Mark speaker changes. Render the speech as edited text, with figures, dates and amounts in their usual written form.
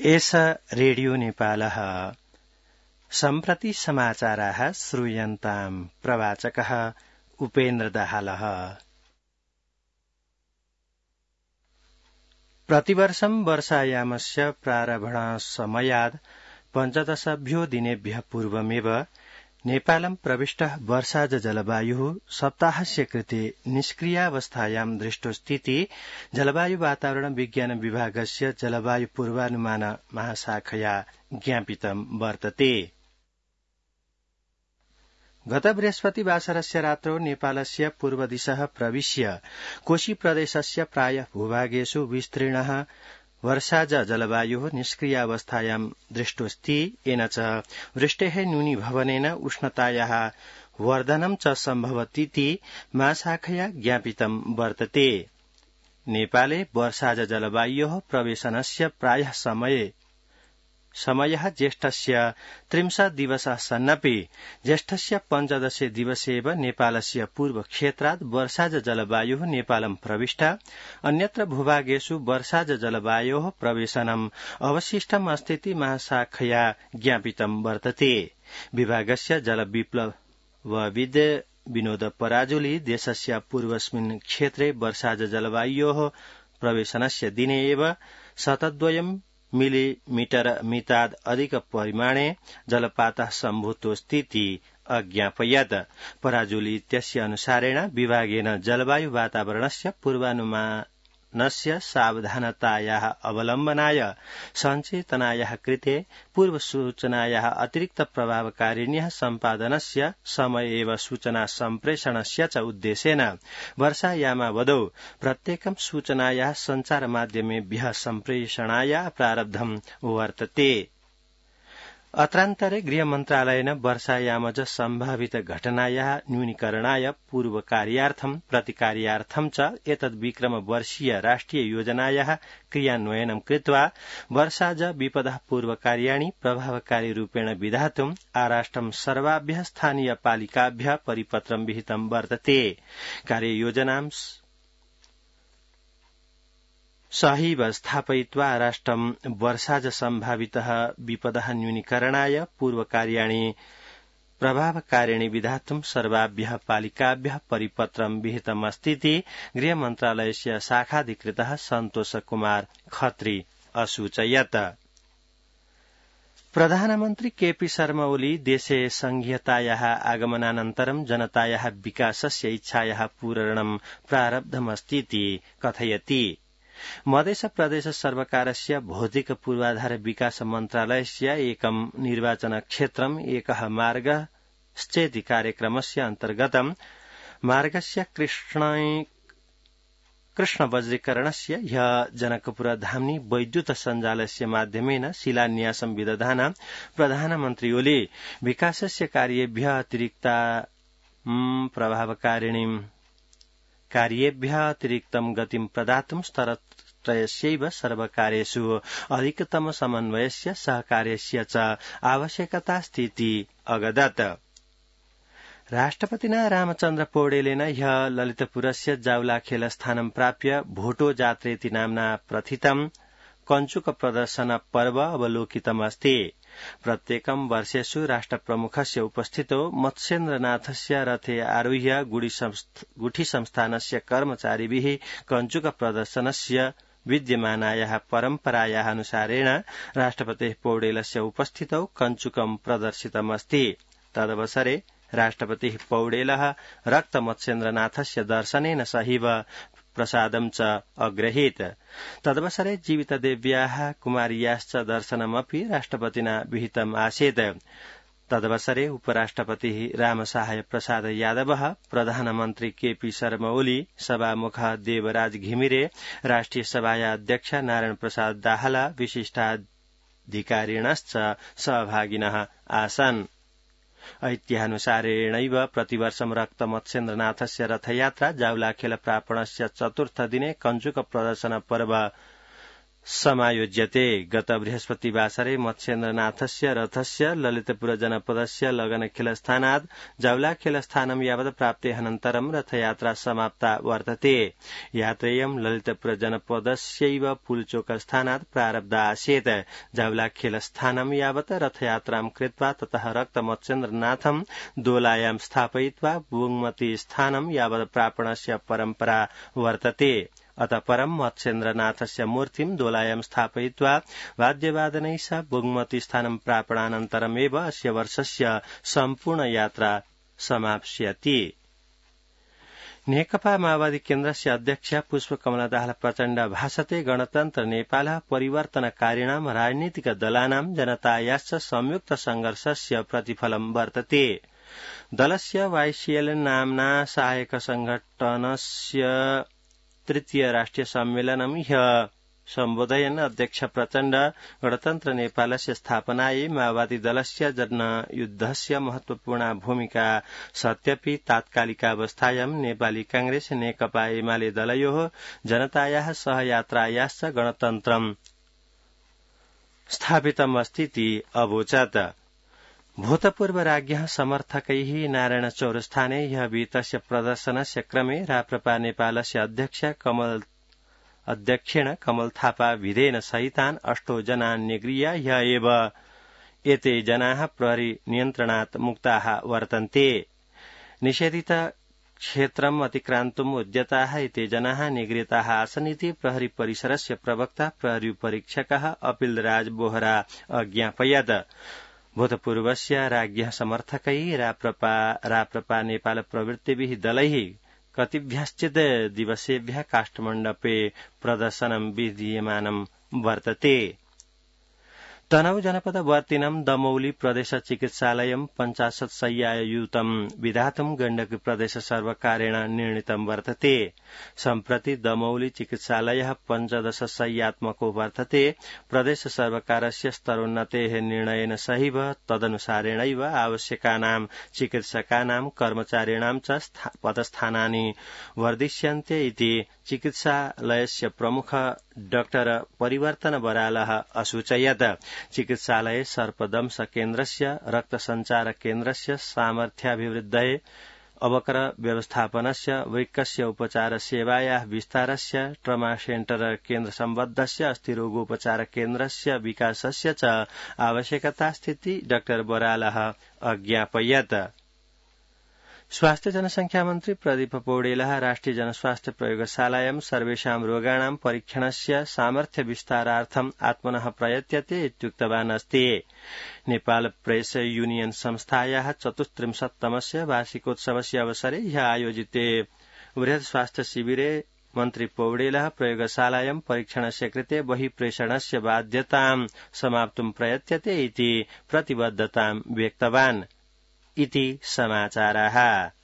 Speaker 1: एष रेडियो नेपालः सम्प्रति समाचाराः श्रूयन्ताम् प्रवाचकः उपेन्द्र दाहालः। प्रतिवर्षं वर्षायामस्य प्रारम्भसमयात् 15 दिनेभ्यः पूर्वमेव नेपालं प्रविष्टः वर्षाज जलवायुः सप्ताहस्य कृते निष्क्रियावस्थायां दृष्टोऽस्तीति जलवायु वातावरण विज्ञान विभागस्य जलवायु पूर्वानुमान महाशाखया ज्ञापितं वर्तते। गत बृहस्पतिवासरस्य रात्रौ नेपालस्य पूर्वदिशः प्रविश्य कोशी प्रदेशस्य प्रायः भूभागेषु विस्तीर्णः वर्षाज जलवायुः निष्क्रियावस्थायां दृष्टोऽस्ति। येन च वृष्टेः न्यूनीभवनेन उष्णतायाः वर्धनं च सम्भवतीति महाशाखया ज्ञापितं वर्तते। नेपाले वर्षाज जलवायोः प्रवेशनस्य प्रायः समयः ज्येष्ठस्य 30 दिवसः सन्नपि ज्येष्ठस्य 15 दिवसेव नेपालस्य पूर्वक्षेत्रात् वर्षाज जलवायुः नेपालं प्रविष्ट। अन्यत्र भूभागेषु वर्षाज जलवायोः प्रवेशनम् अवशिष्टम् अस्तीति महाशाखया ज्ञापितं वर्तते। विभागस्य जलविप्लवविद् विनोद पराजुली देशस्य पूर्वस्मिन् क्षेत्रे वर्षाज जलवायोः प्रवेशनस्य दिने एव 102 मिलिमीटर मिताद् अधिक परिमाणे जलपातः सम्भूतोऽस्तीति अज्ञापयत्। पराजुली इत्यस्य अनुसारेण विभागेन जलवायु वातावरणस्य पूर्वानुमानस्य सावधानतायाः अवलम्बनाय सञ्चेतनायाः कृते पूर्वसूचनायाः अतिरिक्त प्रभावकारिण्यः सम्पादनस्य समय एव सूचना सम्प्रेषणस्य च उद्देशेन वर्षायामावधौ प्रत्येकं सूचनायाः सञ्चारमाध्यमेभ्यः सम्प्रेषणाय प्रारब्धं वर्तते। अत्रान्तरे गृहमन्त्रालयेन वर्षायामज सम्भावित घटनायाः न्यूनीकरणाय पूर्वकार्यार्थं प्रतिकार्यार्थं च एतद्विक्रमवर्षीय राष्ट्रिय योजनायाः क्रियान्वयनं कृत्वा वर्षाज विपदः पूर्वकार्याणि प्रभावकारी रूपेण विधातुम् आराष्ट्रं सर्वाभ्यः स्थानीय पालिकाभ्यः परिपत्रं विहितं वर्तते। कार्ययोजनां सहैव स्थापयित्वा राष्ट्रं वर्षाज सम्भावितः विपदः न्यूनीकरणाय पूर्वकार्याणि प्रभावकारिणि विधातुं सर्वाभ्यः पालिकाभ्यः परिपत्रं विहितमस्तीति गृहमन्त्रालयस्य शाखाधिकृतः सन्तोष कुमार खत्री असूचयत्। प्रधानमन्त्री केपी शर्मा ओली देशे संघीयतायाः आगमनानन्तरं जनतायाः विकासस्य इच्छायाः पूरणं प्रारब्धमस्तीति कथयति। मध्य प्रदेश सर्वकारस्य भौतिक पूर्वाधार विकास मन्त्रालयस्य एकं निर्वाचन क्षेत्रम् एकः मार्गश्चेति कार्यक्रमस्य अन्तर्गतं मार्गस्य कृष्णवज्रीकरणस्य ह्यः जनकपुर धाम्नि वैद्युत सञ्जालस्य माध्यमेन शिलान्यासं विदधाना प्रधानमन्त्री ओली विकासस्य कार्येभ्यः अतिरिक्तं गतिं प्रदातुं स्तरत्रयस्यैव सर्वकारेषु अधिकतम समन्वयस्य सहकार्यस्य च आवश्यकतास्तीति अगदत्। राष्ट्रपतिना रामचन्द्र पौडेलेन ह्यः ललितपुरस्य जावलाखेल स्थानं प्राप्य भोटो जात्रेति नाम्ना प्रथितं कञ्चुक प्रदर्शन पर्व अवलोकितमस्ति। प्रत्येकं वर्षेषु राष्ट्रप्रमुखस्य उपस्थितो मत्स्येन्द्रनाथस्य रथे आरुह्य गुठी संस्थानस्य कर्मचारिभिः कञ्चुक प्रदर्शनस्य विद्यमानायाः परम्परायाः अनुसारेण राष्ट्रपतेः पौडेलस्य उपस्थितौ कञ्चुकं प्रदर्शितमस्ति। तदवसरे राष्ट्रपतिः पौडेलः रक्तमत्स्येन्द्रनाथस्य दर्शनेन सहैव प्रसादं च अग्रहीत्। तदवसरे जीवितदेव्याः कुमार्याश्च दर्शनमपि राष्ट्रपतिना विहितम् आसीत्। तदवसरे उपराष्ट्रपतिः रामसहाय प्रसाद यादवः प्रधानमन्त्री केपी शर्मा ओली सभामुखः देवराज घिमिरे राष्ट्रिय सभाया अध्यक्ष नारायण प्रसाद दाहाल विशिष्टाधिकारिणश्च सहभागिनः आसन्। ऐतिह्यानुसारेणैव प्रतिवर्षं रक्तमत्स्येन्द्रनाथस्य रथयात्रा जावलाखेल प्रापणस्य चतुर्थ दिने कञ्चुक प्रदर्शन पर्व समायोज्यते। गत बृहस्पतिवासरे मत्स्येन्द्रनाथस्य रथस्य ललितपुर जनपदस्य लगनखेलस्थानात् जावलाखेलस्थानं यावत् प्राप्तेऽनन्तरं रथयात्रा समाप्ता वर्तते। यात्रेयं ललितपुर जनपदस्यैव पुलचोकस्थानात् प्रारब्धा आसीत्। जावलाखेलस्थानं यावत् रथयात्रां कृत्वा ततः रक्तमत्स्येन्द्रनाथं दोलायां स्थापयित्वा बुङ्मती स्थानं यावत् प्रापणस्य परम्परा वर्तते। अतः परं मत्स्येन्द्रनाथस्य मूर्तिं दोलायां स्थापयित्वा वाद्यवादनैः सह बुङ्मती स्थानं प्रापणानन्तरमेव अस्य वर्षस्य सम्पूर्ण यात्रा समाप्स्यति। नेकपा माओवादी केन्द्रस्य अध्यक्ष पुष्पकमला दाहाल प्रचण्ड भाषते गणतन्त्र नेपाल परिवर्तनकारिणां राजनीतिक दलानां जनतायाश्च संयुक्त संघर्षस्य प्रतिफलं वर्तते। दलस्य वाईसीएल नाम्ना सहायक संघटनस्य तृतीय राष्ट्रिय सम्मेलनं ह्यः सम्बोधयन् अध्यक्ष प्रचण्ड गणतन्त्र नेपालस्य स्थापनायै माओवादी दलस्य जनयुद्धस्य महत्वपूर्णा भूमिका सत्यपि तात्कालिकावस्थायां नेपाली कांग्रेस नेकपा एमाले दलयोः जनतायाः सहयात्रायाश्च गणतन्त्रं स्थापितमस्तीति अवोचत्। भूतपूर्व राज्ञः समर्थकैः नारायण चौरस्थाने ह्यः विहितस्य प्रदर्शनस्य क्रमे राप्रपा नेपालस्य अध्यक्षेण कमल थापा विधेन सहितान् 8 जनान् निगृह्य ह्यः एव एते जनाः प्रहरी नियन्त्रणात् मुक्ताः वर्तन्ते। निषेधित क्षेत्रम् अतिक्रान्तुम् उद्यताः एते जनाः निगृहीताः आसन् इति प्रहरी परिसरस्य प्रवक्ता प्रहरी परीक्षकः अपिलराज बोहरा अज्ञापयत्। भूतपूर्वस्य राज्ञः समर्थकैः राप्रपा नेपाल प्रवृत्तिभिः दलैः कतिभ्यश्चित् दिवसेभ्यः काष्ठमण्डपे प्रदर्शनं विधीयमानं वर्तते। तनहु जनपद वर्तिनं दमौली प्रदेश चिकित्सालयं 50 शय्यायुतं विधातुं गण्डकी प्रदेश सर्वकारेण निर्णीतं वर्तते। सम्प्रति दमौली चिकित्सालयः 15 शय्यात्मको वर्तते। प्रदेश सर्वकारस्य स्तरोन्नतेः निर्णयेन सहैव तदनुसारेणैव आवश्यकानां चिकित्सकानां कर्मचारिणां च पदस्थानानि वर्धिष्यन्ते इति चिकित्सालयस्य प्रमुख डाक्टर परिवर्तन बरालः असूचयत्। चिकित्सालये सर्पदंश केन्द्रस्य रक्तसञ्चार केन्द्रस्य सामर्थ्याभिवृद्धये अवकर व्यवस्थापनस्य वृक्कस्य उपचार सेवायाः विस्तारस्य ट्रमा सेन्टर केन्द्र सम्बद्धस्य अस्थिरोगोपचार केन्द्रस्य विकासस्य च आवश्यकतास्थिति डाक्टर बरालः अज्ञापयत्। स्वास्थ्य जनसंख्या मन्त्री प्रदीप पौडेलः राष्ट्रिय जनस्वास्थ्य प्रयोगशालायां सर्वेषां रोगाणां परीक्षणस्य सामर्थ्य विस्तारार्थम् आत्मनः प्रयत्यते इत्युक्तवान् अस्ति। नेपाल प्रेस यूनियन संस्थायाः 34तमस्य वार्षिकोत्सवस्य अवसरे ह्यः आयोजिते बृहत् स्वास्थ्य शिबिरे मन्त्री पौडेलः प्रयोगशालायां परीक्षणस्य कृते बहिप्रेषणस्य बाध्यतां समाप्तुं प्रयत्यते इति प्रतिबद्धतां व्यक्तवान् इति समाचाराः।